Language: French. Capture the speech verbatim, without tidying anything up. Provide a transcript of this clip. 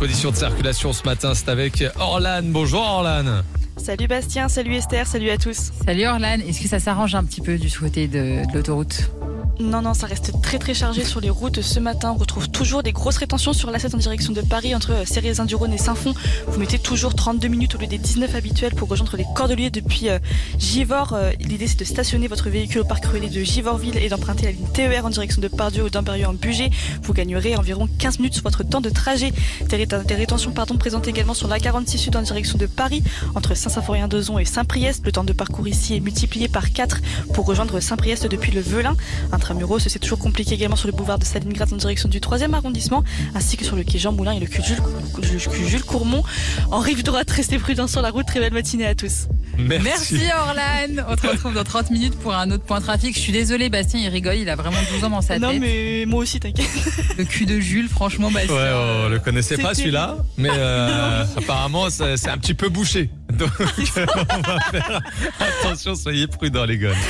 Conditions de circulation ce matin, c'est avec Orlan. Bonjour Orlan. Salut Bastien, salut Esther, salut à tous. Salut Orlan, est-ce que ça s'arrange un petit peu du côté de, de l'autoroute ? Non, non, ça reste très très chargé sur les routes ce matin. On retrouve toujours des grosses rétentions sur l'A sept en direction de Paris entre Cérézin-du-Rhône et Saint-Fond. Vous mettez toujours trente-deux minutes au lieu des dix-neuf habituels pour rejoindre les Cordeliers depuis euh, Givors. Euh, l'idée c'est de stationner votre véhicule au parc relais de Givorville et d'emprunter la ligne T E R en direction de Pardieu ou d'Amberieu en Bugey. Vous gagnerez environ quinze minutes sur votre temps de trajet. Des, ré- des rétentions pardon, présentes également sur l'A quarante-six Sud en direction de Paris entre Saint-Symphorien-d'Ozon et Saint-Priest. Le temps de parcours ici est multiplié par quatre pour rejoindre Saint-Priest depuis le Velin. Intramuros, c'est toujours compliqué également sur le boulevard de Stalingrad en direction du troisième arrondissement, ainsi que sur le quai Jean Moulin et le quai Jules, Jules, Jules Courmont. En rive droite, restez prudents sur la route. Très belle matinée à tous. Merci. Merci Orlan. On te retrouve dans trente minutes pour un autre point trafic. Je suis désolée, Bastien, il rigole, il a vraiment douze ans dans sa Non, tête. mais moi aussi, t'inquiète. Le cul de Jules, franchement, Bastien. Ouais, on le connaissait pas C'était- celui-là, mais euh, apparemment c'est c'est un petit peu bouché. Donc on va faire attention, soyez prudents les gars.